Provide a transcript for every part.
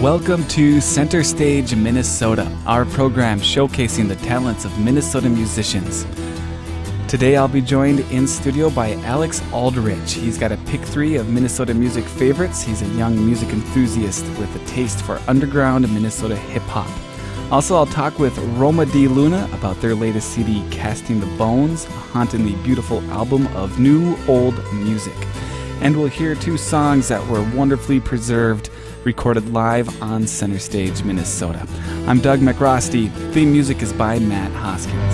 Welcome to Center Stage Minnesota, our program showcasing the talents of Minnesota musicians. Today I'll be joined in studio by Alex Aldrich. He's got a pick 3 of Minnesota music favorites. He's a young music enthusiast with a taste for underground Minnesota hip-hop. Also, I'll talk with Roma Di Luna about their latest CD, Casting the Bones, a hauntingly beautiful album of new, old music. And we'll hear 2 songs that were wonderfully preserved, recorded live on Center Stage, Minnesota. I'm Doug McRosty. Theme music is by Matt Hoskins.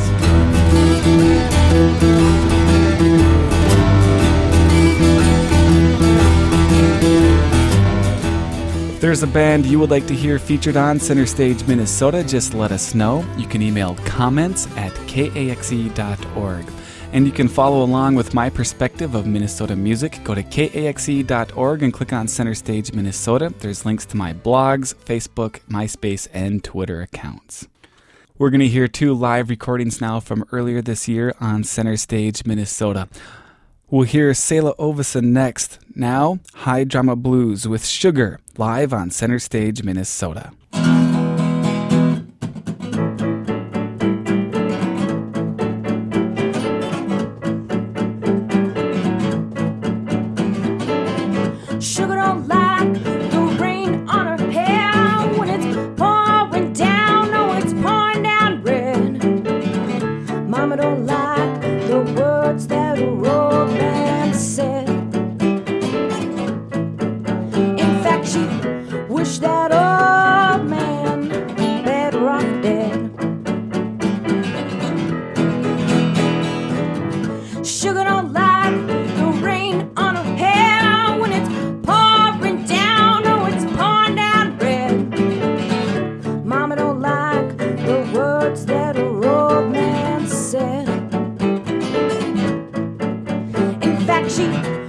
If there's a band you would like to hear featured on Center Stage, Minnesota, just let us know. You can email comments@kaxe.org. And you can follow along with my perspective of Minnesota music. Go to kaxe.org and click on Center Stage Minnesota. There's links to my blogs, Facebook, MySpace, and Twitter accounts. We're going to hear 2 live recordings now from earlier this year on Center Stage Minnesota. We'll hear Selah Ovesen next. Now, High Drama Blues with Sugar, live on Center Stage Minnesota. Sugar don't like the rain on her hair when it's pouring down, oh, it's pouring down red. Mama don't like the words that her old man said. In fact, she wished that old man better off dead. Sugar don't like the rain on her hair when it's pouring down, oh, it's pouring down red. Mama don't like the words that her old man said. In fact, she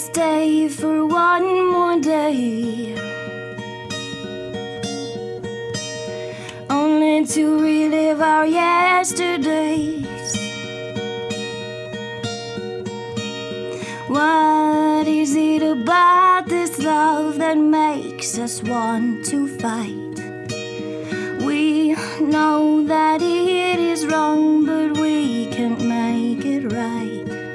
stay for one more day, only to relive our yesterdays. What is it about this love that makes us want to fight? We know that it is wrong, but we can't make it right.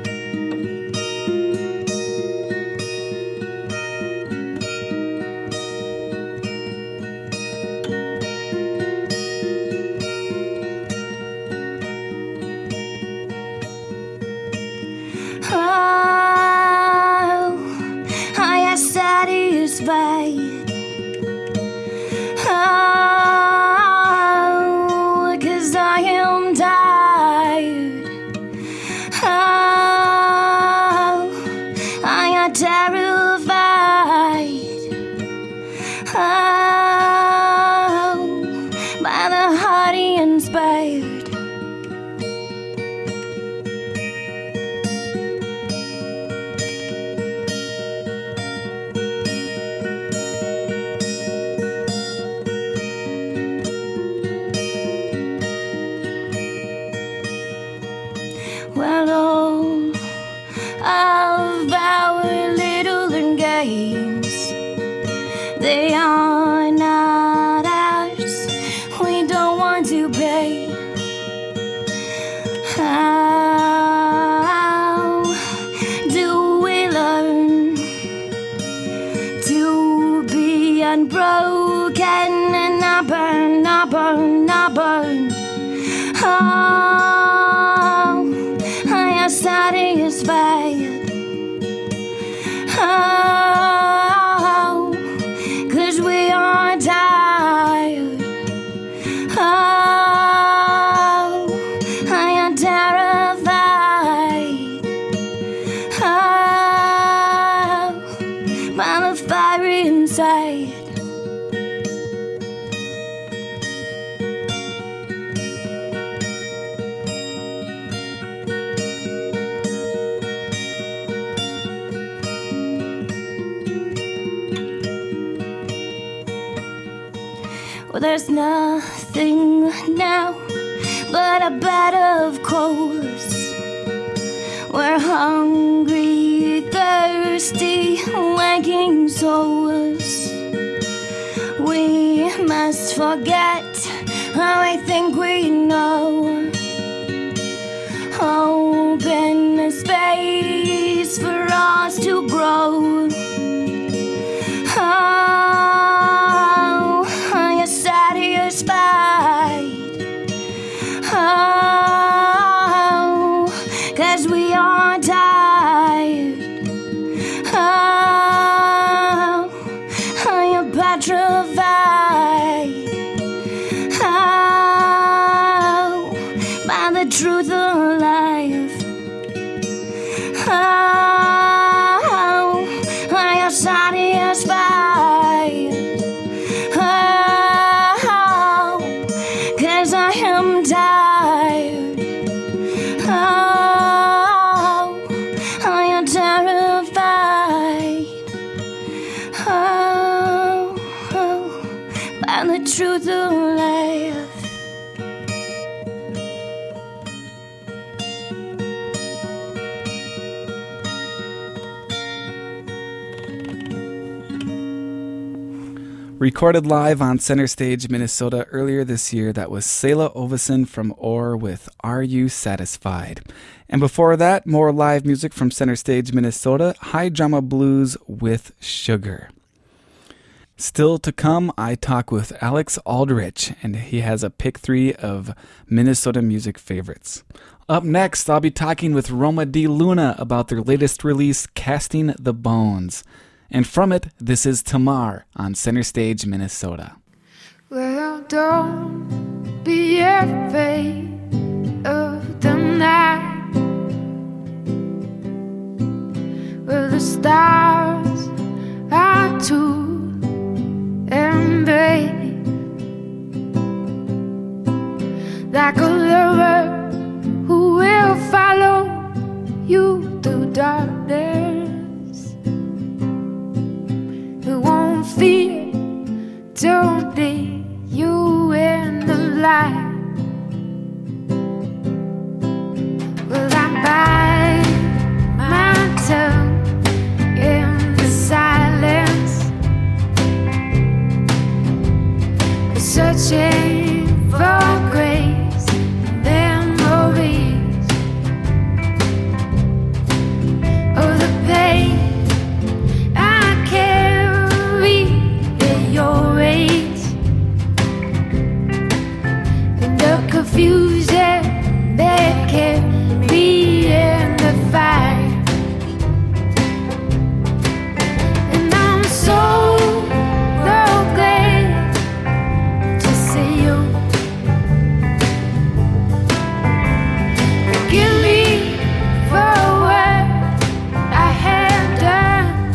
Satisfied. Oh, 'cause I am tired. Oh, I am terrified. Oh, by the heart he inspired. Well, all of our little games, they are not ours. We don't want to pay. How do we learn to be unbroken and not burn, not burn, not burn? Satisfied. Oh, 'cause we are tired. Oh, I am terrified. Oh, by the fire inside. Well, there's nothing now but a bed of coals. We're hungry, thirsty, waking souls. We must forget how I think we know. Open a space for us to grow. Satisfied. Oh, 'cause we are tired. Oh, I am petrified. Oh, by the truth of life. Oh, I am satisfied. I am tired. Oh, I am terrified. Oh, by the truth of life. Recorded live on Center Stage, Minnesota earlier this year, that was Selah Ovesen from Orr with Are You Satisfied? And before that, more live music from Center Stage, Minnesota, High Drama Blues with Sugar. Still to come, I talk with Alex Aldrich, and he has a pick 3 of Minnesota music favorites. Up next, I'll be talking with Roma D. Luna about their latest release, Casting the Bones. And from it, this is Tamar on Center Stage, Minnesota. Well, don't be afraid of the night. Well, the stars are too embraced, like a lover who will follow you through darkness. searching for grace and memories of the pain I carry at your age, and the confusion that kept me in the fire. And I'm so glad to see you. Forgive me for what I have done.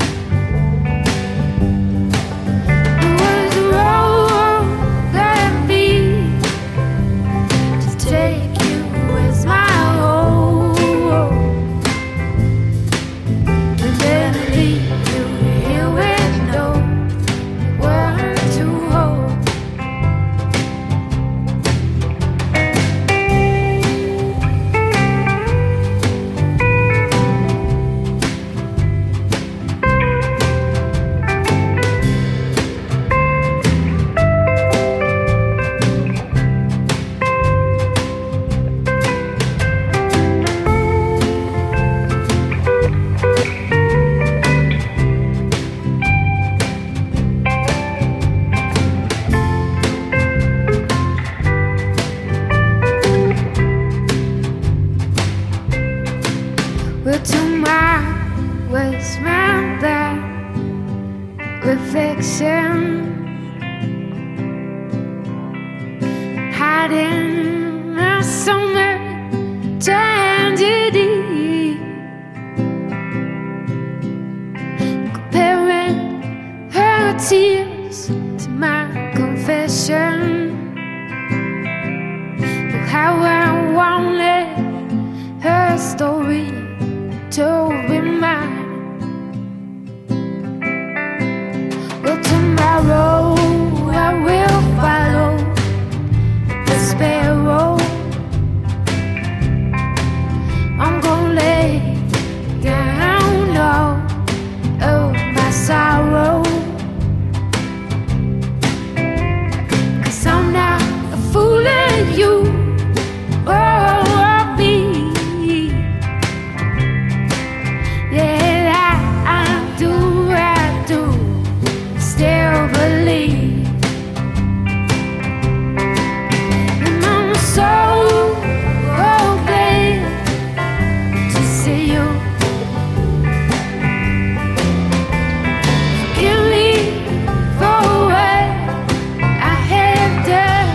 It was wrong of me to take you as my own, and then leave you here with no one to hold. Well, tomorrow was round that reflection, hiding a summer tragedy, comparing her tears to my confession of how I wanted her story to be mine. Well, tomorrow I will follow the sparrow. I'm gonna lay down all of my sorrow, 'cause I'm not fooling you or me. Yeah, I do still believe. And I'm so glad to see you. Forgive me for what I have done.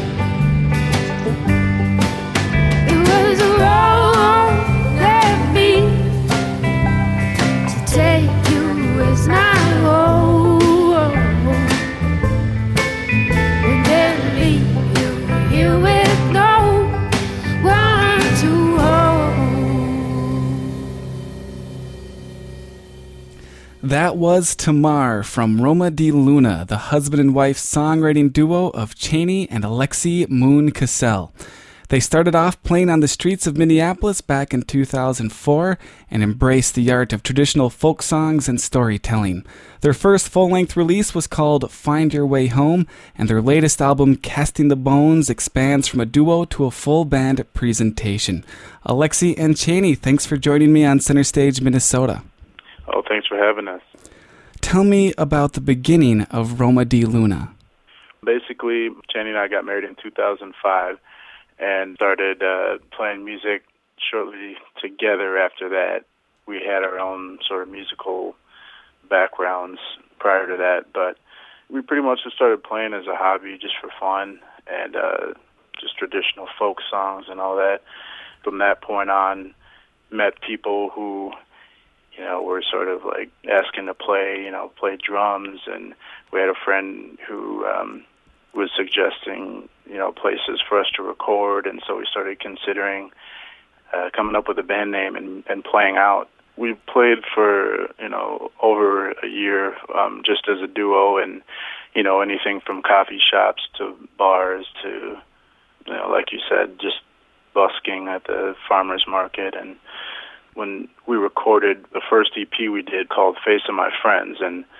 It was wrong of me to take you as my own, and then leave you here with no one to hold. That was Tamar from Roma Di Luna, the husband and wife songwriting duo of Cheney and Alexi Moon Cassell. They started off playing on the streets of Minneapolis back in 2004 and embraced the art of traditional folk songs and storytelling. Their first full-length release was called Find Your Way Home, and their latest album, Casting the Bones, expands from a duo to a full band presentation. Alexi and Cheney, thanks for joining me on Center Stage, Minnesota. Oh, thanks for having us. Tell me about the beginning of Roma Di Luna. Basically, Cheney and I got married in 2005 and started playing music shortly together after that. We had our own sort of musical backgrounds prior to that, but we pretty much just started playing as a hobby just for fun and just traditional folk songs and all that. From that point on, met people who, you know, were sort of like asking to play drums, and we had a friend who was suggesting, places for us to record, and so we started considering coming up with a band name and playing out. We played for, over a year just as a duo, and, anything from coffee shops to bars to, like you said, just busking at the farmer's market. And when we recorded the first EP we did called Face of My Friends, and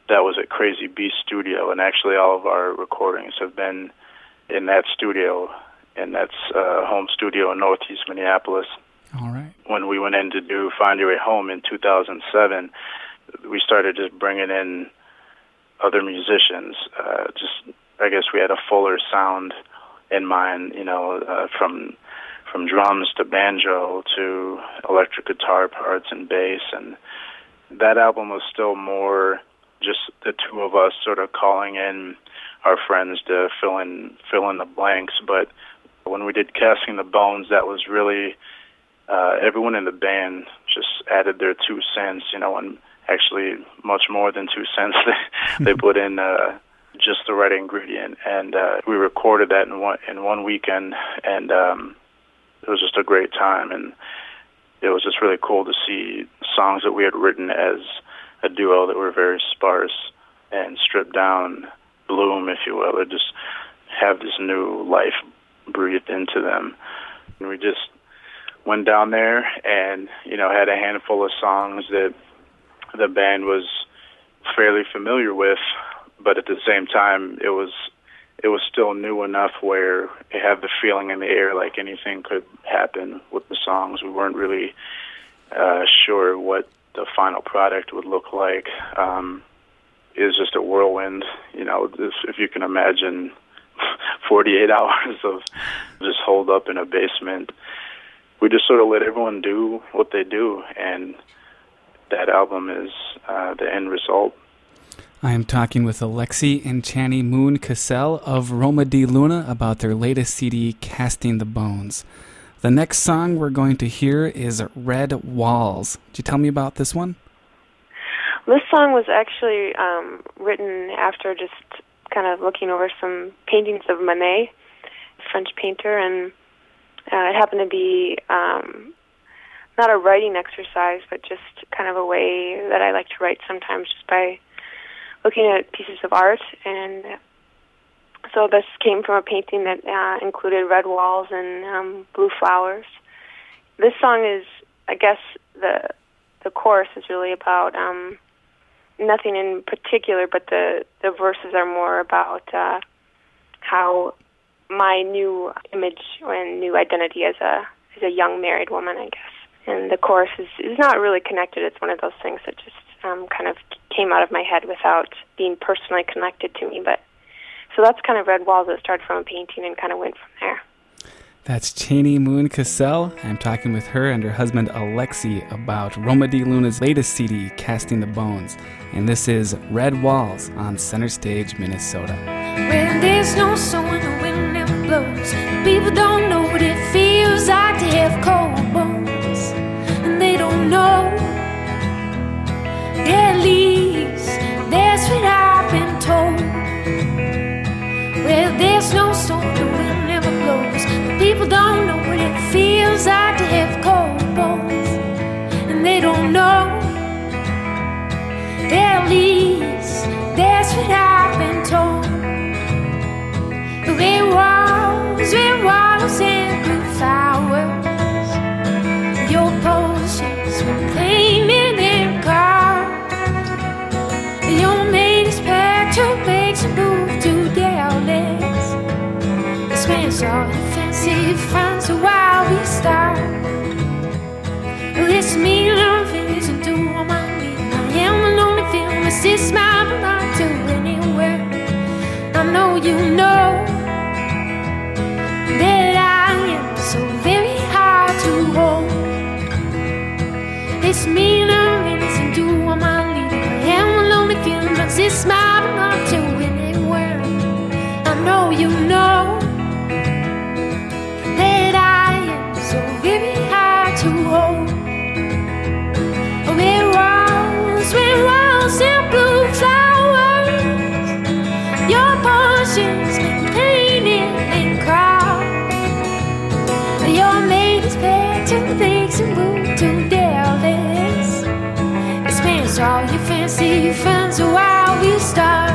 that was at Crazy Beast Studio, and actually all of our recordings have been in that studio, and that's home studio in Northeast Minneapolis. All right. When we went in to do Find Your Way Home in 2007, we started just bringing in other musicians. I guess we had a fuller sound in mind, from drums to banjo to electric guitar parts and bass, and that album was still more just the two of us sort of calling in our friends to fill in the blanks. But when we did Casting the Bones, that was really everyone in the band just added their 2 cents, and actually much more than 2 cents. They put in just the right ingredient, and we recorded that in one weekend, and it was just a great time, and it was just really cool to see songs that we had written as a duo that were very sparse and stripped down, bloom, if you will, or just have this new life breathed into them. And we just went down there and, had a handful of songs that the band was fairly familiar with, but at the same time, it was still new enough where it had the feeling in the air like anything could happen with the songs. We weren't really sure what the final product would look like. It was just a whirlwind, if you can imagine 48 hours of just holed up in a basement. We just sort of let everyone do what they do, and that album is the end result. I am talking with Alexi and Channy Moon Cassell of Roma di Luna about their latest CD, Casting the Bones. The next song we're going to hear is Red Walls. Could you tell me about this one? This song was actually written after just kind of looking over some paintings of Monet, a French painter, and it happened to be not a writing exercise, but just kind of a way that I like to write sometimes, just by looking at pieces of art. And so this came from a painting that included red walls and blue flowers. This song is, I guess, the chorus is really about nothing in particular, but the verses are more about how my new image and new identity as a young married woman, I guess. And the chorus is not really connected. It's one of those things that just kind of came out of my head without being personally connected to me. But so that's kind of Red Walls that started from a painting and kind of went from there. That's Channy Moon Cassell. I'm talking with her and her husband Alexi about Roma di Luna's latest CD, Casting the Bones. And this is Red Walls on Center Stage, Minnesota. When there's no sun and the wind never blows, people don't know what it feels like to have cold bones, and they don't know. At least that's what I've been told. Well, there's no sun and the wind never blows, but people don't know what it feels like to have cold bones, and they don't know. At least that's what I've been told. Red walls and blue flowers, your potions were painted and carved. Your maid's packed her bags and moved to Dallas. This man's all the fancy friends a while we start. It's me and I'm feeling do on my knee. I am a lonely film, it's this my not to anywhere. I know you know that I am so very hard to hold. It's me and I'm feeling do on my knee. I am a lonely film, it's this my not to anywhere. I know you know that I am so very hard to hold. Red walls and blue flowers, your portions been painted and carved. Your maid's packed her bags and moved to Dallas. It spans all your fancy friends a while we start.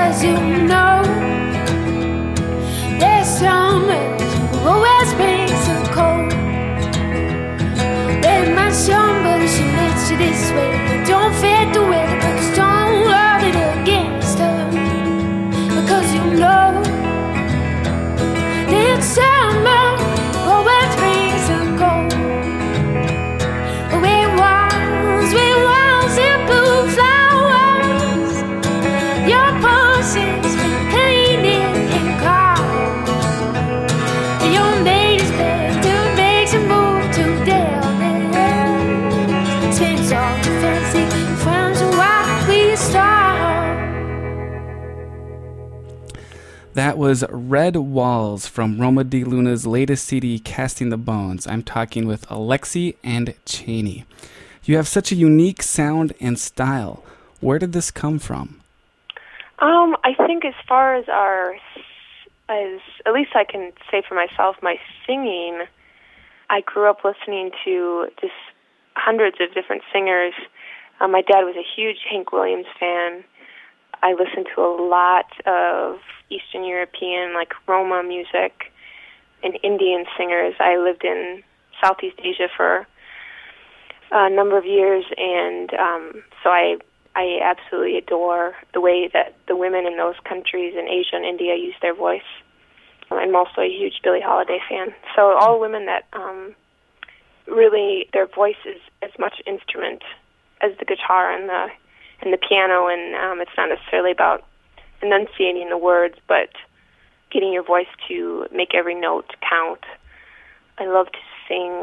'cause you know there's summers who always brings the cold. There's my somebody she makes you this way, but don't fade the weather, but don't hold it against her, because you know that summer always brings the cold. We walls and blue flowers, your pulses been painted in gold. Your maid's bed to make some move to Dallas. Spends all the fancy friends why we start. That was Red Walls from Roma Di Luna's latest CD, Casting the Bones. I'm talking with Alexi and Cheney. You have such a unique sound and style. Where did this come from? I think as far as at least I can say for myself, my singing, I grew up listening to just hundreds of different singers. My dad was a huge Hank Williams fan. I listened to a lot of Eastern European, like Roma music and Indian singers. I lived in Southeast Asia for a number of years, and so I absolutely adore the way that the women in those countries in Asia and India use their voice. I'm also a huge Billie Holiday fan. So all women that really their voice is as much instrument as the guitar and the piano, and it's not necessarily about enunciating the words, but getting your voice to make every note count. I love to sing,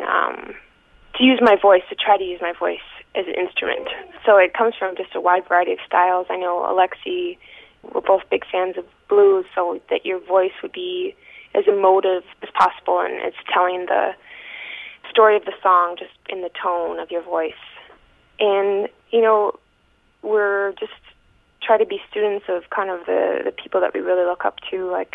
to use my voice, to try to use my voice as an instrument. So it comes from just a wide variety of styles. I know Alexi, we're both big fans of blues, so that your voice would be as emotive as possible, and it's telling the story of the song just in the tone of your voice. And, you know, we're just try to be students of kind of the people that we really look up to, like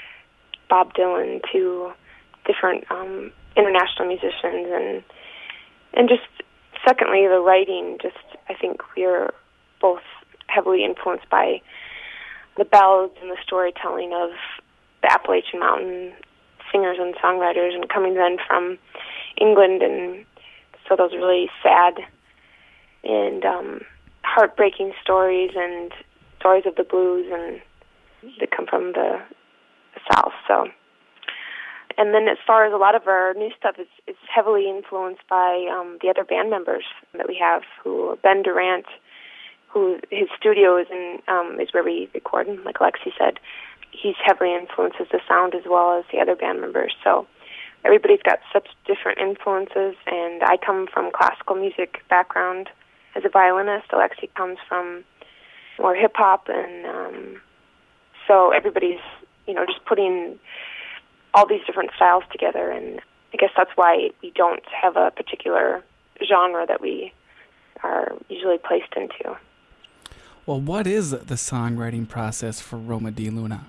Bob Dylan, to different international musicians, and just secondly, the writing. Just I think we're both heavily influenced by the ballads and the storytelling of the Appalachian Mountain singers and songwriters, and coming then from England, and so those really sad and heartbreaking stories and stories of the blues, and they come from the South. So, and then as far as a lot of our new stuff is heavily influenced by the other band members that we have. Who Ben Durant, who his studio is in is where we record, and like Alexi said, he's heavily influences the sound as well as the other band members. So everybody's got such different influences, and I come from classical music background as a violinist. Alexi comes from more hip-hop, and so everybody's, you know, just putting all these different styles together, and I guess that's why we don't have a particular genre that we are usually placed into. Well, what is the songwriting process for Roma Di Luna?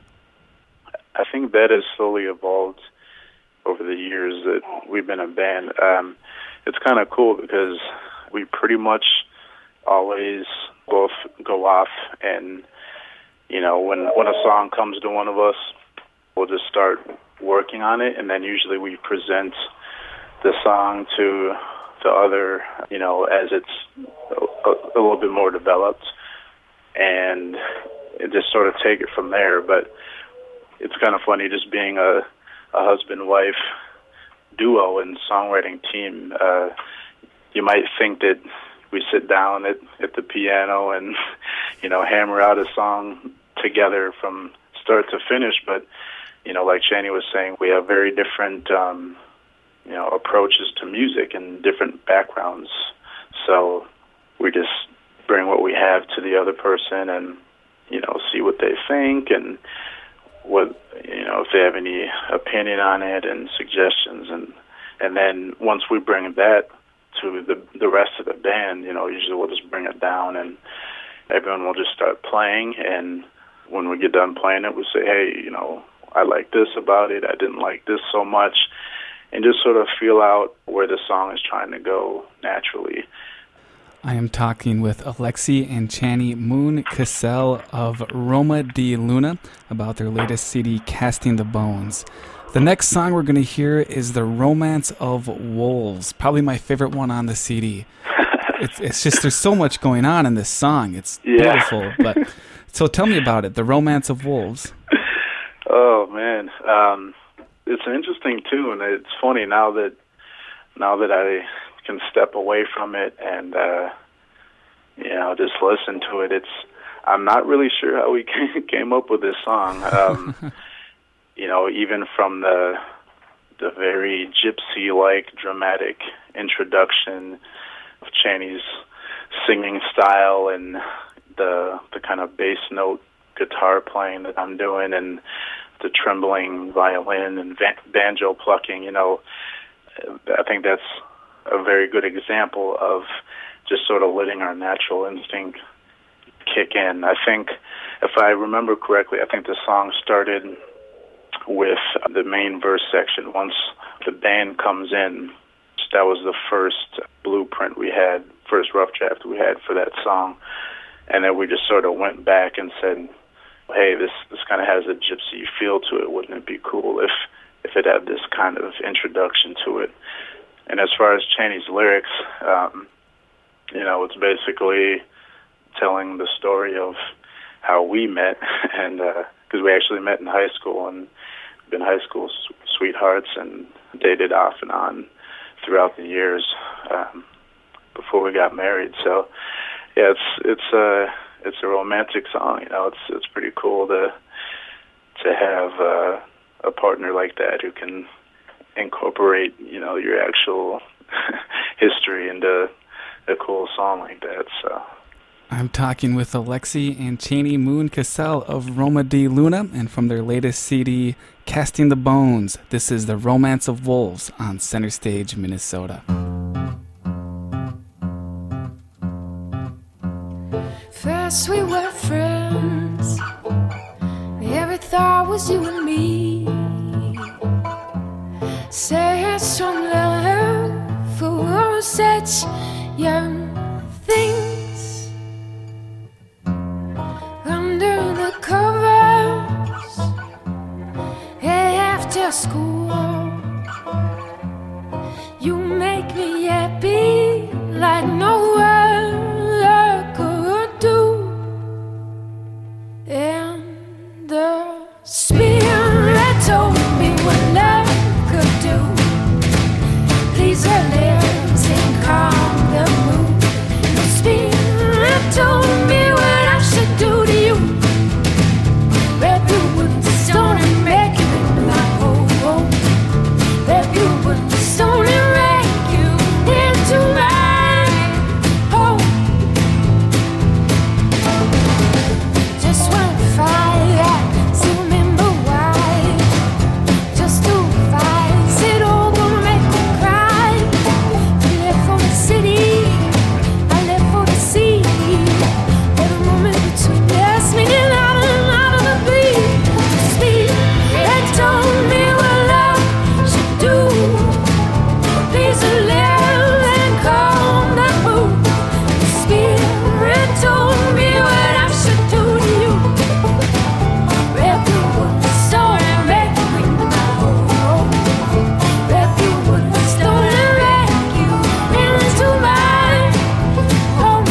I think that has slowly evolved over the years that we've been a band. It's kind of cool because we pretty much always both go off, and you know, when a song comes to one of us, we'll just start working on it, and then usually we present the song to the other, you know, as it's a little bit more developed, and just sort of take it from there. But it's kind of funny just being a husband-wife duo and songwriting team. You might think that we sit down at the piano and, you know, hammer out a song together from start to finish, but, you know, like Shani was saying, we have very different, you know, approaches to music and different backgrounds. So we just bring what we have to the other person and, you know, see what they think and what, you know, if they have any opinion on it and suggestions. And then once we bring that to the rest of the band, you know, usually we'll just bring it down and everyone will just start playing. And when we get done playing it, we'll say, hey, you know, I like this about it, I didn't like this so much, and just sort of feel out where the song is trying to go naturally. I am talking with Alexi and Chani Moon Cassell of Roma di Luna about their latest CD, Casting the Bones. The next song we're going to hear is The Romance of Wolves, probably my favorite one on the CD. It's just, there's so much going on in this song. It's beautiful. But so tell me about it, The Romance of Wolves. Oh, man. It's an interesting tune. It's funny now that I can step away from it and just listen to it. I'm not really sure how we came up with this song. Even from the very gypsy-like dramatic introduction of Chani's singing style and the kind of bass note guitar playing that I'm doing and the trembling violin and banjo plucking, I think that's a very good example of just sort of letting our natural instinct kick in. I think, if I remember correctly, I think the song started with the main verse section. Once the band comes in, that was the first blueprint we had, first rough draft we had for that song. And then we just sort of went back and said, hey, this kind of has a gypsy feel to it. Wouldn't it be cool if it had this kind of introduction to it? And as far as Chani's lyrics, it's basically telling the story of how we met, and because we actually met in high school and been high school sweethearts and dated off and on throughout the years before we got married. So yeah, it's a romantic song. It's pretty cool to have a partner like that who can incorporate your actual history into a cool song like that. So I'm talking with Alexi and Chani Moon Cassell of Roma di Luna, and from their latest CD, Casting the Bones, this is The Romance of Wolves on Center Stage, Minnesota. First we were friends, every thought was you and me. Say strong love for such young things. Under the covers, after school, you make me happy like no other could do. And the spirit told me what love could do. Please her lips and calm the mood. The spirit told me what I should do to you. Wrap you with the stone and make you into my home. Wrap you with the stone and make you into my home. Just one fire, still remember why. Just two fights, it all gonna make me cry. You live for the city, I live for the sea. Every moment between us, making out of the beat. Speed, and told me what love should do. Please live and calm the mood. The spirit told me what I should do to you. Wrap you with the stone and make you into my home. Wrap you with the stone and make you into my home.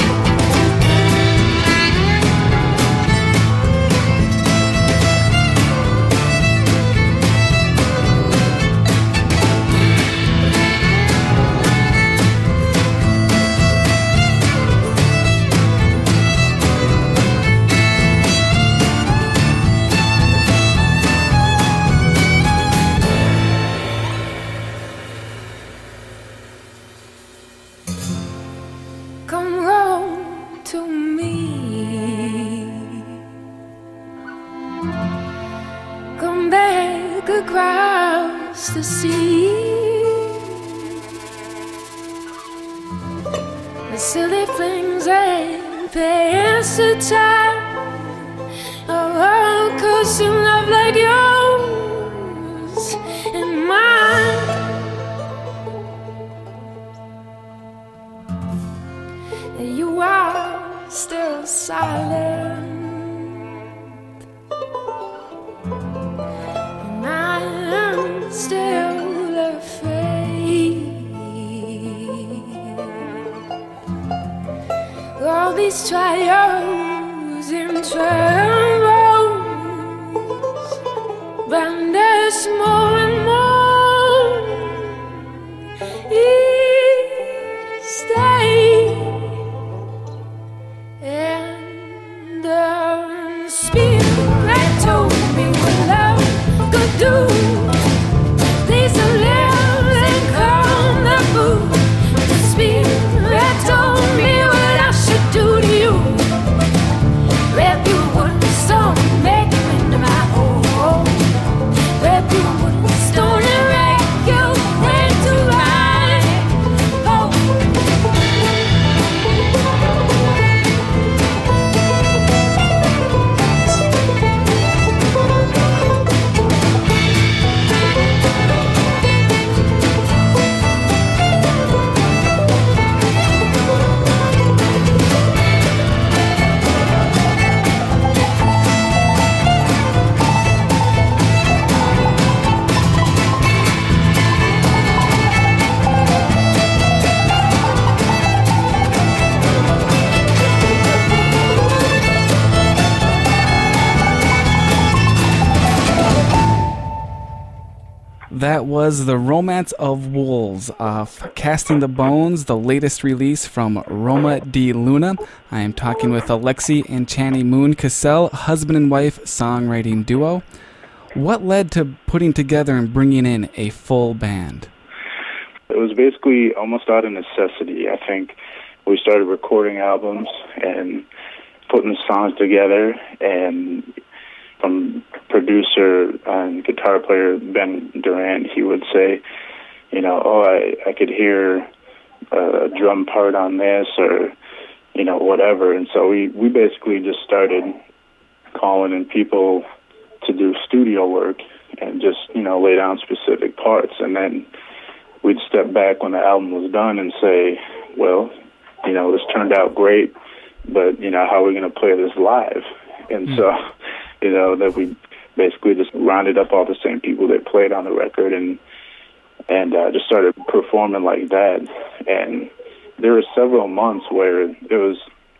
Come home to me. Come back across the sea. The silly flings and pass the time. Oh, 'cause in love like yours and mine. these trials and troubles round us more and more each day, and the Spirit told me what love could do. These are lives and calm the food. The Spirit told me what I should do to you. Wrap you wood stone, make you into my home. Wrap you wood stone and make you into my home. That was The Romance of Wolves off Casting the Bones, the latest release from Roma di Luna. I am talking with Alexi and Channy Moon Cassell, husband and wife songwriting duo. What led to putting together and bringing in a full band? It was basically almost out of necessity. I think we started recording albums and putting songs together, and from producer and guitar player Ben Durant, he would say, you know, I could hear a drum part on this, or, you know, whatever. And so we basically just started calling in people to do studio work and just, you know, lay down specific parts. And then we'd step back when the album was done and say, well, you know, this turned out great, but, you know, how are we going to play this live? And so, you know, that we basically just rounded up all the same people that played on the record and just started performing like that. And there were several months where it was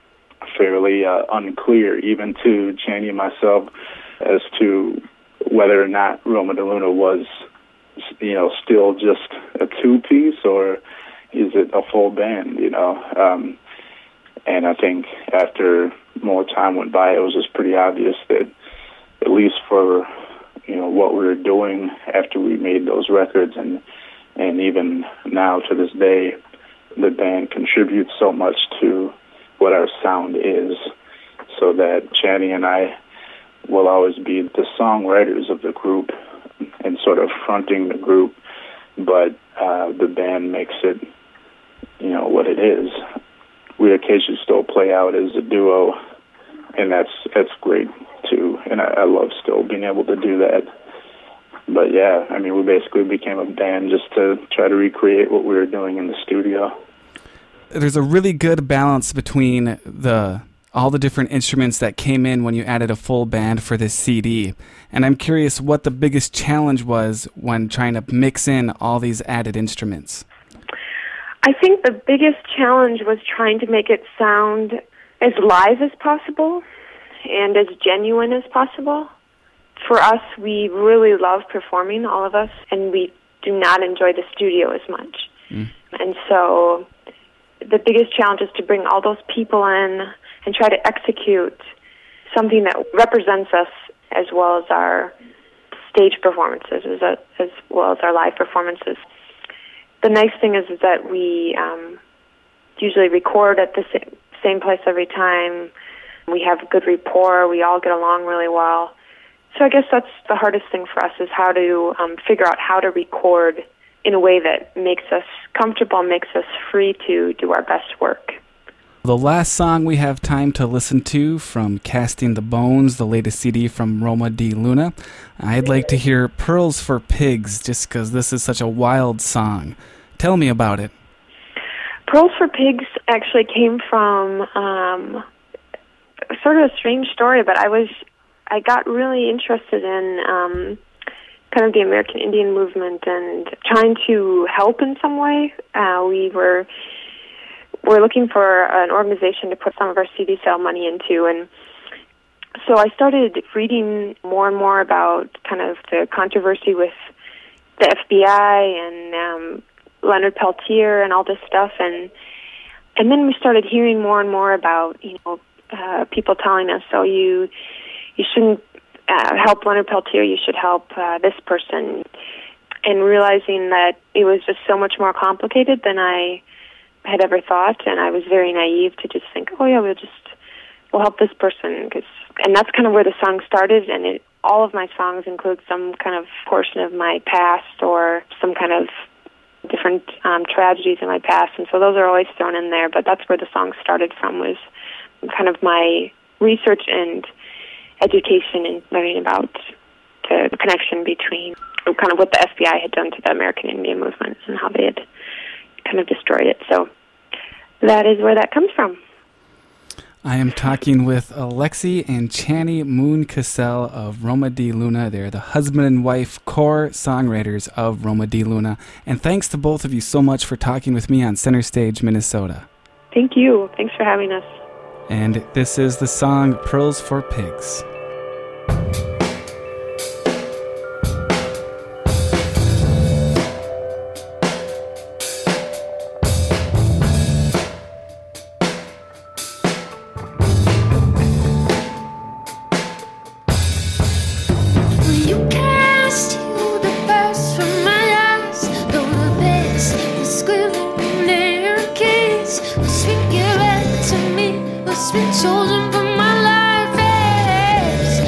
fairly unclear, even to Channy and myself, as to whether or not Roma di Luna was, you know, still just a two-piece, or is it a full band, you know? And I think after more time went by, it was just pretty obvious that, at least for, you know, what we were doing after we made those records, and even now to this day, the band contributes so much to what our sound is, so that Channy and I will always be the songwriters of the group and sort of fronting the group, but the band makes it, you know, what it is. We occasionally still play out as a duo, and that's great too, and I love still being able to do that. But yeah, I mean, we basically became a band just to try to recreate what we were doing in the studio. There's a really good balance between all the different instruments that came in when you added a full band for this CD. And I'm curious what the biggest challenge was when trying to mix in all these added instruments. I think the biggest challenge was trying to make it sound as live as possible and as genuine as possible. For us, we really love performing, all of us, and we do not enjoy the studio as much. And so the biggest challenge is to bring all those people in and try to execute something that represents us as well as our stage performances, as well as our live performances. The nice thing is that we usually record at the same place every time. We have good rapport. We all get along really well. So I guess that's the hardest thing for us, is how to figure out how to record in a way that makes us comfortable, makes us free to do our best work. The last song we have time to listen to from Casting the Bones, the latest CD from Roma di Luna, I'd like to hear Pearls for Pigs, just because this is such a wild song. Tell me about it. Pearls for Pigs actually came from sort of a strange story, but I got really interested in kind of the American Indian movement and trying to help in some way. We were we're looking for an organization to put some of our CD sale money into. And so I started reading more and more about kind of the controversy with the FBI and Leonard Peltier and all this stuff. And then we started hearing more and more about, people telling us, "Oh, you shouldn't help Leonard Peltier, you should help this person," and realizing that it was just so much more complicated than I had ever thought, and I was very naive to just think, "Oh yeah, we'll help this person," and that's kind of where the song started. And all of my songs include some kind of portion of my past or some kind of different tragedies in my past, and so those are always thrown in there. But that's where the song started from, was kind of my research and education and learning about the connection between kind of what the FBI had done to the American Indian movement and how they had kind of destroyed it. So that is where that comes from. I am talking with Alexi and Channy Moon Cassell of Roma di Luna. They're the husband and wife core songwriters of Roma di Luna. And thanks to both of you so much for talking with me on Center Stage, Minnesota. Thank you. Thanks for having us. And this is the song Pearls for Pigs. Chosen for my life, yes.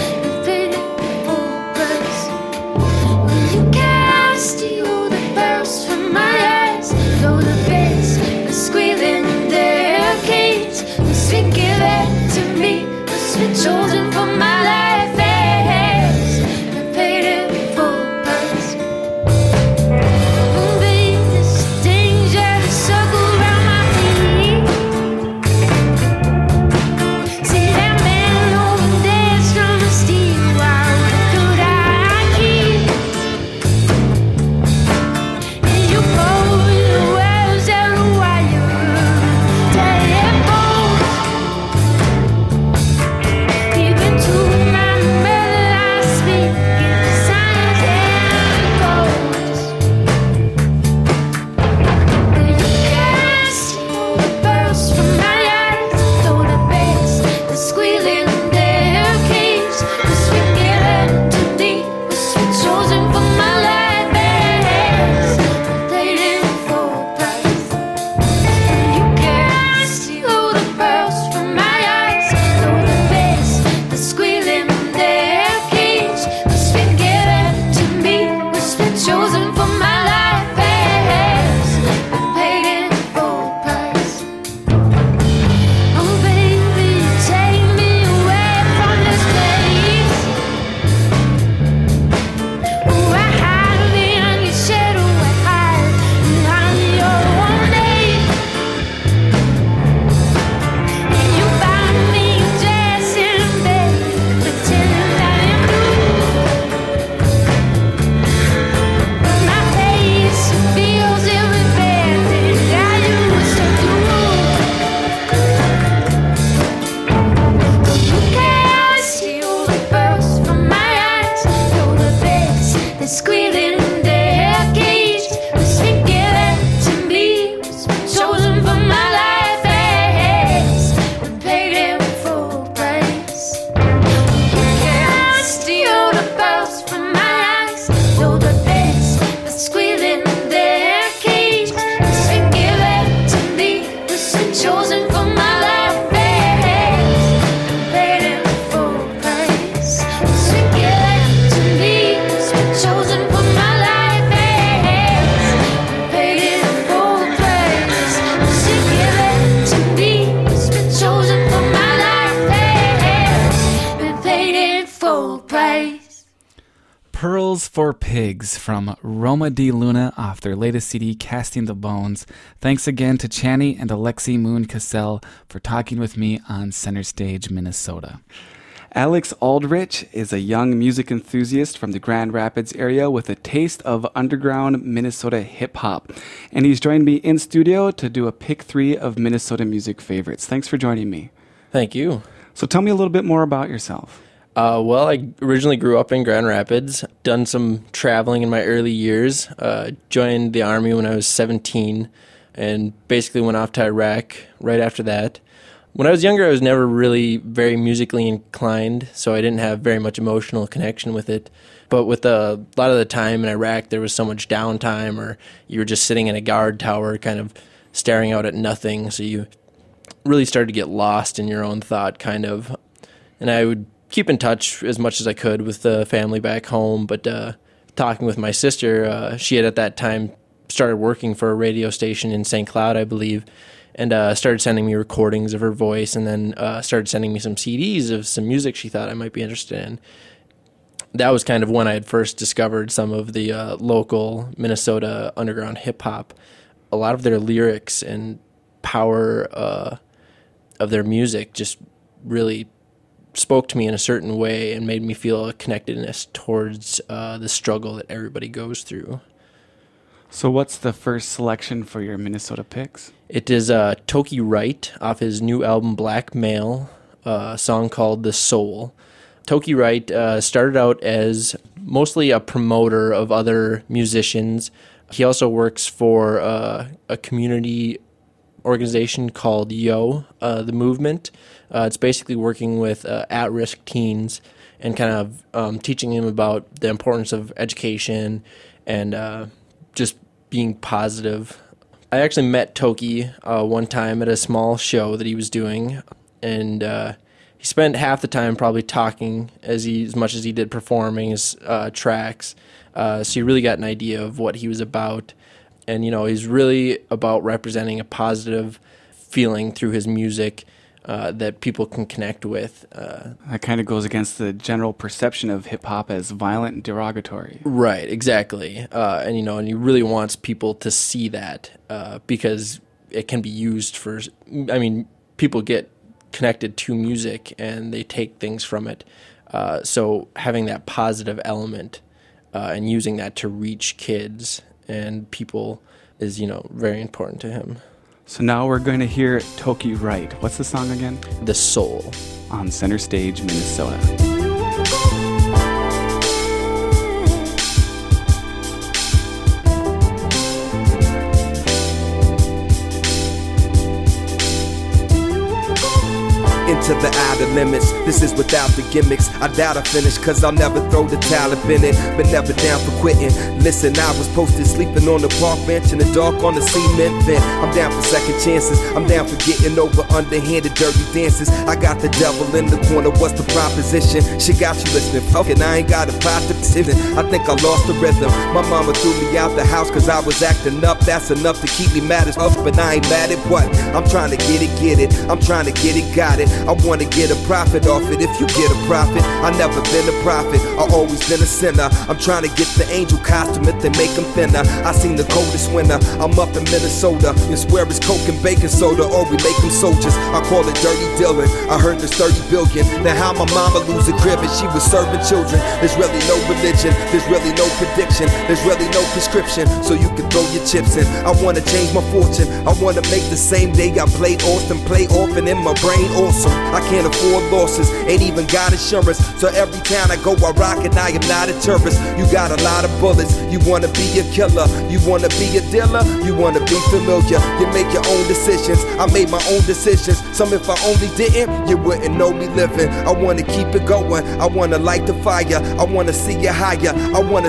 Pearls for Pigs from Roma di Luna off their latest CD, Casting the Bones. Thanks again to Channy and Alexi Moon Cassell for talking with me on Center Stage, Minnesota. Alex Aldrich is a young music enthusiast from the Grand Rapids area with a taste of underground Minnesota hip-hop. And he's joined me in studio to do a pick 3 of Minnesota music favorites. Thanks for joining me. Thank you. So tell me a little bit more about yourself. Well, I originally grew up in Grand Rapids, done some traveling in my early years, joined the Army when I was 17, and basically went off to Iraq right after that. When I was younger, I was never really very musically inclined, so I didn't have very much emotional connection with it. But with a lot of the time in Iraq, there was so much downtime, or you were just sitting in a guard tower kind of staring out at nothing, so you really started to get lost in your own thought, kind of. And I would keep in touch as much as I could with the family back home, but talking with my sister, she had at that time started working for a radio station in St. Cloud, I believe, and started sending me recordings of her voice, and then started sending me some CDs of some music she thought I might be interested in. That was kind of when I had first discovered some of the local Minnesota underground hip-hop. A lot of their lyrics and power of their music just really spoke to me in a certain way and made me feel a connectedness towards the struggle that everybody goes through. So what's the first selection for your Minnesota picks? It is Toki Wright off his new album Black Male, a song called The Soul. Toki Wright started out as mostly a promoter of other musicians. He also works for a community organization called YO, The Movement. It's basically working with at-risk teens and kind of teaching them about the importance of education and just being positive. I actually met Toki one time at a small show that he was doing, and he spent half the time probably talking as much as he did performing his tracks. So you really got an idea of what he was about. And, he's really about representing a positive feeling through his music that people can connect with. That kind of goes against the general perception of hip-hop as violent and derogatory. Right, exactly. And he really wants people to see that because it can be used for, people get connected to music and they take things from it. So having that positive element and using that to reach kids and people is, very important to him. So now we're going to hear Toki Wright. What's the song again? The Soul. On Center Stage, Minnesota. Into the outer limits, this is without the gimmicks. I doubt I finish, cause I'll never throw the towel up in it, but never down for quitting. Listen, I was posted sleeping on the park bench in the dark on the cement vent. I'm down for second chances, I'm down for getting over underhanded dirty dances. I got the devil in the corner, what's the proposition? She got you listening, fucking I ain't got a pot to decision. I think I lost the rhythm. My mama threw me out the house cause I was acting up. That's enough to keep me mad as fuck, but I ain't mad at what? I'm trying to get it, I'm trying to get it, got it. I wanna get a profit off it. If you get a profit, I never been a prophet, I always been a sinner. I'm trying to get the angel costume if they make them thinner. I seen the coldest winter, I'm up in Minnesota. You swear it's coke and baking soda, or we make them soldiers. I call it dirty dealing. I heard there's 30 billion. Now how my mama lose a crib and she was serving children. There's really no religion, there's really no prediction, there's really no prescription, so you can throw your chips in. I wanna change my fortune, I wanna make the same day I played Austin, play often in my brain awesome. I can't afford losses, ain't even got insurance, so every town I go I rock and I am not a tourist. You got a lot of bullets, you wanna be a killer, you wanna be a dealer, you wanna be familiar, you make your own decisions, I made my own decisions, some if I only didn't, you wouldn't know me living. I wanna keep it going, I wanna light the fire, I wanna see you higher, I wanna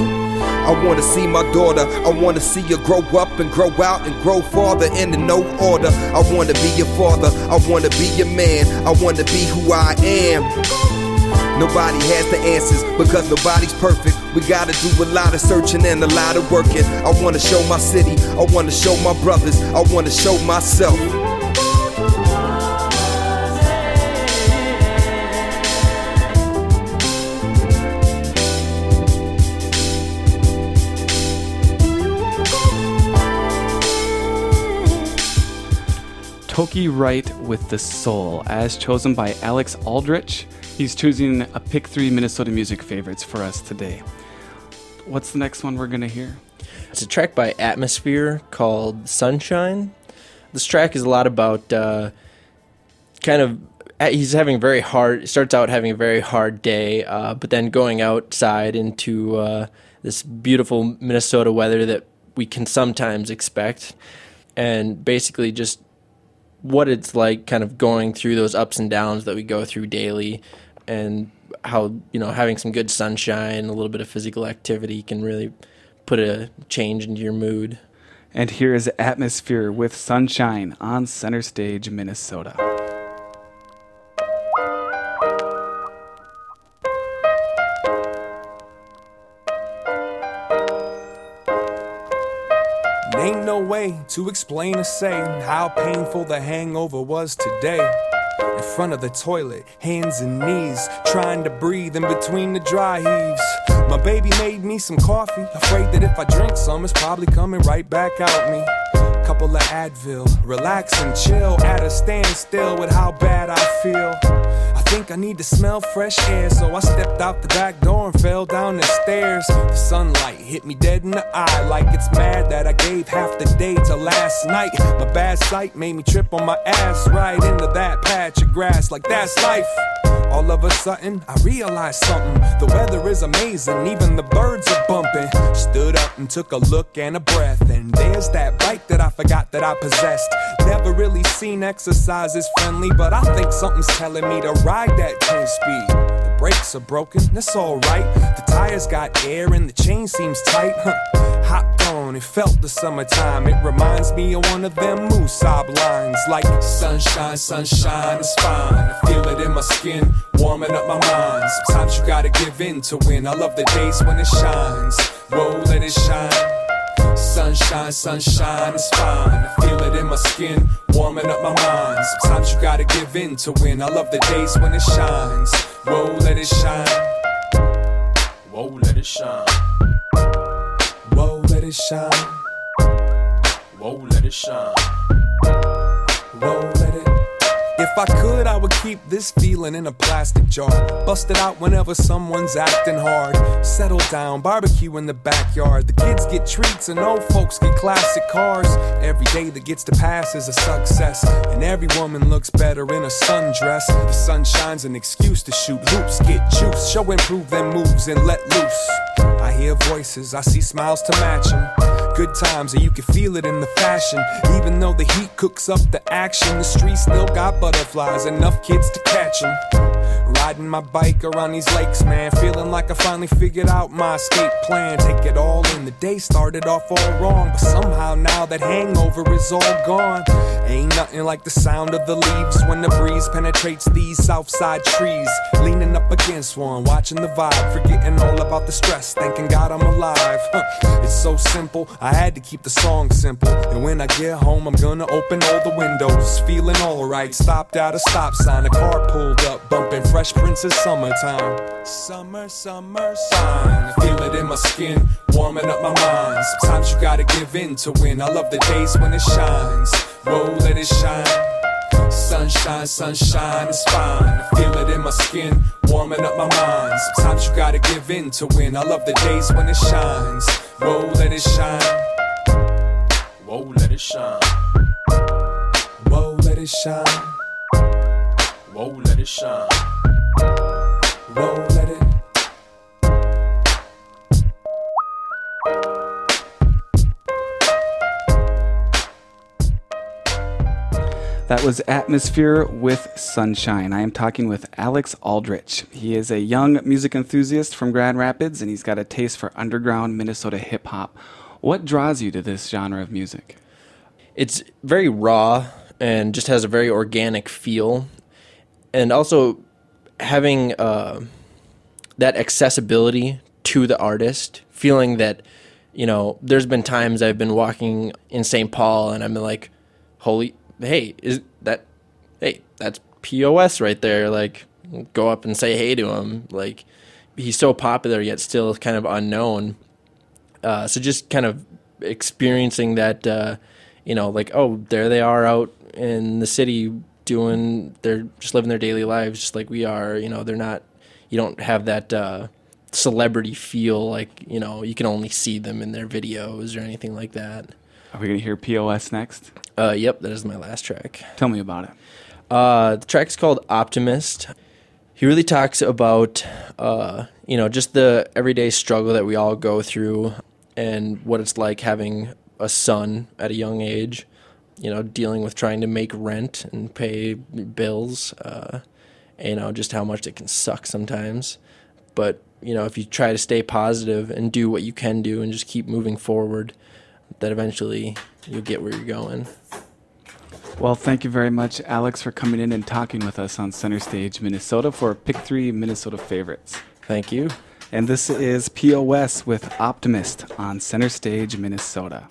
see my daughter, I wanna see her grow up and grow out and grow farther in no order. I wanna be your father, I wanna be your man, I wanna be who I am. Nobody has the answers because nobody's perfect. We gotta do a lot of searching and a lot of working. I wanna show my city, I wanna show my brothers, I wanna show myself. Toki Wright with The Soul, as chosen by Alex Aldrich. He's choosing a pick 3 Minnesota music favorites for us today. What's the next one we're going to hear? It's a track by Atmosphere called Sunshine. This track is a lot about he's having starts out having a very hard day, but then going outside into this beautiful Minnesota weather that we can sometimes expect, and basically just what it's like kind of going through those ups and downs that we go through daily, and how, having some good sunshine, a little bit of physical activity can really put a change into your mood. And here is Atmosphere with Sunshine on Center Stage, Minnesota. Ain't no way to explain or say how painful the hangover was today. In front of the toilet, hands and knees, trying to breathe in between the dry heaves. My baby made me some coffee, afraid that if I drink some, it's probably coming right back out me. Couple of Advil, relax and chill, at a standstill with how bad I feel. I think I need to smell fresh air, so I stepped out the back door and fell down the stairs. The sunlight hit me dead in the eye, like it's mad that I gave half the day to last night. My bad sight made me trip on my ass right into that patch of grass, like that's life. All of a sudden, I realized something. The weather is amazing, even the birds are bumping. Stood up and took a look and a breath, and there's that bike that I forgot that I possessed. Never really seen exercise as friendly, but I think something's telling me to ride that 10 speed. The brakes are broken, that's alright. The tires got air and the chain seems tight. Hopped on, it felt the summertime. It reminds me of one of them Moosab lines, like sunshine, sunshine is fine. I feel it in my skin, warming up my mind. Sometimes you gotta give in to win. I love the days when it shines. Whoa, let it shine. Sunshine, sunshine is fine. I feel it in my skin, warming up my mind. Sometimes you gotta give in to win. I love the days when it shines. Whoa, let it shine. Whoa, let it shine. Whoa, let it shine. Whoa, let it shine. Whoa, let it. If I could, I would keep this feeling in a plastic jar. Bust it out whenever someone's acting hard. Settle down, barbecue in the backyard. The kids get treats and old folks get classic cars. Every day that gets to pass is a success, and every woman looks better in a sundress. The sun shines an excuse to shoot hoops, get juice, show and prove them moves and let loose. I hear voices, I see smiles to match them. Good times, and you can feel it in the fashion. Even though the heat cooks up the action, the streets still got butterflies, enough kids to catch them. Riding my bike around these lakes, man, feeling like I finally figured out my escape plan. Take it all in, the day started off all wrong, but somehow now that hangover is all gone. Ain't nothing like the sound of the leaves when the breeze penetrates these southside trees. Leaning up against one, watching the vibe, forgetting all about the stress, thanking God I'm alive. It's so simple, I had to keep the song simple. And when I get home, I'm gonna open all the windows, feeling alright. Stopped at a stop sign, a car pulled up, bumping Fresh Prince's Summertime. Summer, summer, sign. I feel it in my skin, warming up my mind. Sometimes you gotta give in to win. I love the days when it shines. Whoa, let it shine. Sunshine, sunshine is fine. I feel it in my skin, warming up my mind. Sometimes you gotta give in to win. I love the days when it shines. Whoa, let it shine. Whoa, let it shine. Whoa, let it shine. Whoa, let it shine. Whoa, let it. That was Atmosphere with Sunshine. I am talking with Alex Aldrich. He is a young music enthusiast from Grand Rapids, and he's got a taste for underground Minnesota hip-hop. What draws you to this genre of music? It's very raw and just has a very organic feel. And also having that accessibility to the artist, feeling that, there's been times I've been walking in St. Paul and I'm like, that's POS right there. Like, go up and say hey to him. Like, he's so popular yet still kind of unknown. So just kind of experiencing that, like, oh, there they are out in the city they're just living their daily lives just like we are. You don't have that celebrity feel like, you can only see them in their videos or anything like that. Are we going to hear POS next? Yep, that is my last track. Tell me about it. The track's called Optimist. He really talks about, just the everyday struggle that we all go through and what it's like having a son at a young age, dealing with trying to make rent and pay bills, just how much it can suck sometimes. But, if you try to stay positive and do what you can do and just keep moving forward, that eventually you'll get where you're going. Well, thank you very much, Alex, for coming in and talking with us on Center Stage Minnesota for Pick 3 Minnesota Favorites. Thank you. And this is POS with Optimist on Center Stage Minnesota.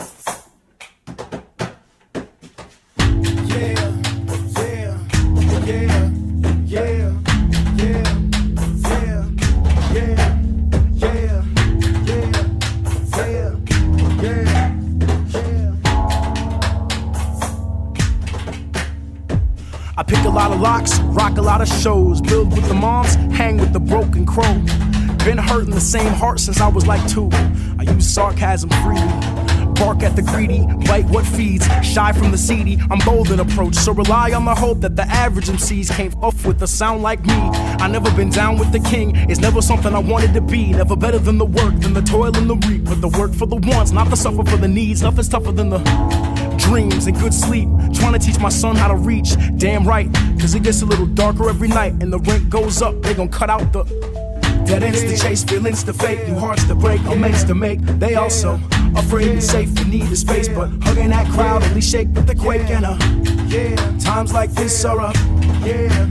I pick a lot of locks, rock a lot of shows, build with the moms, hang with the broken crow. Been hurting the same heart since I was like 2. I use sarcasm freely, bark at the greedy, bite what feeds, shy from the seedy. I'm bold in approach, so rely on the hope that the average MCs can't off with a sound like me. I never been down with the king, it's never something I wanted to be. Never better than the work, than the toil and the reap, but the work for the wants, not the suffer for the needs. Nothing's tougher than the dreams and good sleep. Trying to teach my son how to reach, damn right, cause it gets a little darker every night and the rent goes up, they gon' cut out the dead ends to chase, feelings to fake, new hearts to break, amends to make. They also afraid and safe and need the space, but hugging that crowd only shake with the quake. And times like this are up, yeah.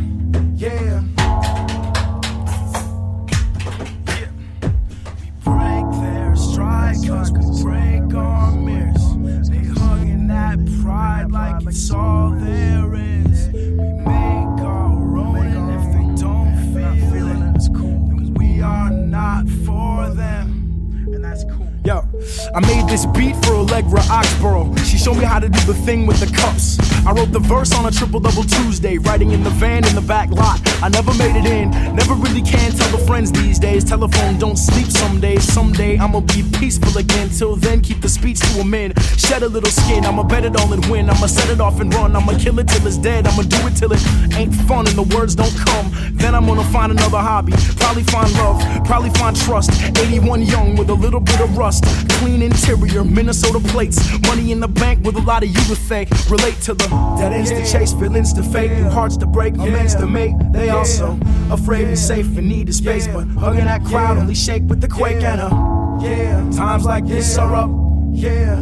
We break their stride, cause we break our mirrors. They hugging that pride like it's all there is. We make our own, and if they don't feel it, it's cool, cause we are not for them, and that's cool. Yo, I made this beat for Allegra Oxborough. She showed me how to do the thing with the cups. I wrote the verse on a triple-double Tuesday, riding in the van in the back lot. I never made it in, never really can tell the friends these days. Telephone don't sleep some days. Someday I'ma be peaceful again. Till then, keep the speech to a min. Shed a little skin, I'ma bet it all and win. I'ma set it off and run, I'ma kill it till it's dead. I'ma do it till it ain't fun and the words don't come. Then I'm gonna find another hobby, probably find love, probably find trust. 81 young with a little bit of rust. Clean interior, Minnesota plates. Money in the bank with a lot of you to thank. Relate to the dead ends to chase, feelings to fake, new hearts to break, amends to make. They also afraid and safe and need the space, but hugging that crowd only shake with the quake. And times like this are up, yeah,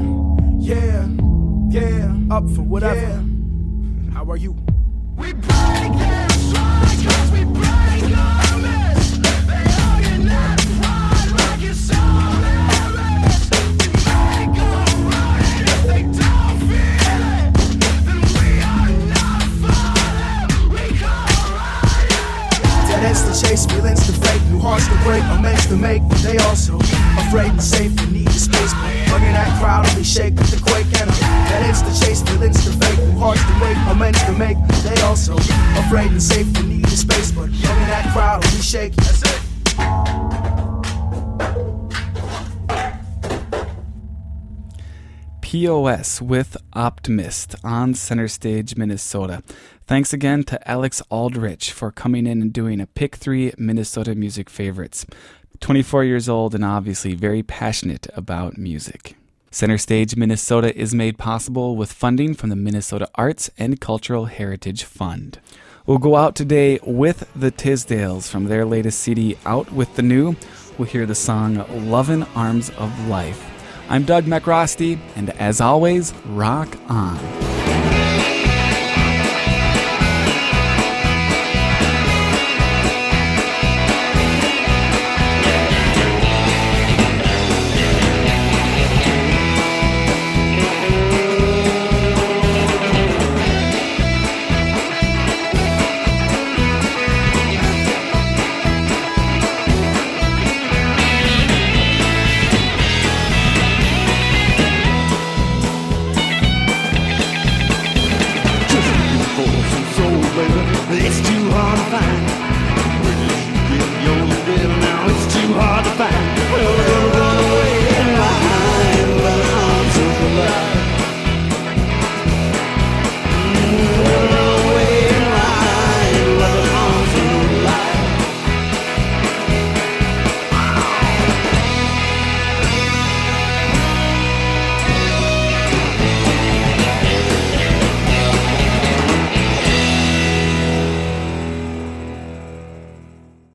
up for whatever. How are you? We break their stride, cause we break our mess. They hugging that pride like it's all there is. We make our run, and if they don't feel it, then we are not for them. We come right in. Dead ends to chase, feelings to fake, new hearts to break, amends to make. They also afraid and safe and need the space, but hugging that crowd only shake with the quake. And dead ends to chase, feelings to fake, new hearts to break, amends to make. They also afraid and safe and need the space, but hugging that crowd only shake. That's it. POS with Optimist on Center Stage Minnesota. Thanks again to Alex Aldrich for coming in and doing a Pick 3 Minnesota Music Favorites. 24 years old and obviously very passionate about music. Center Stage Minnesota is made possible with funding from the Minnesota Arts and Cultural Heritage Fund. We'll go out today with the Tisdales from their latest CD, Out with the New. We'll hear the song Lovin' Arms of Life. I'm Doug McRosty, and as always, rock on.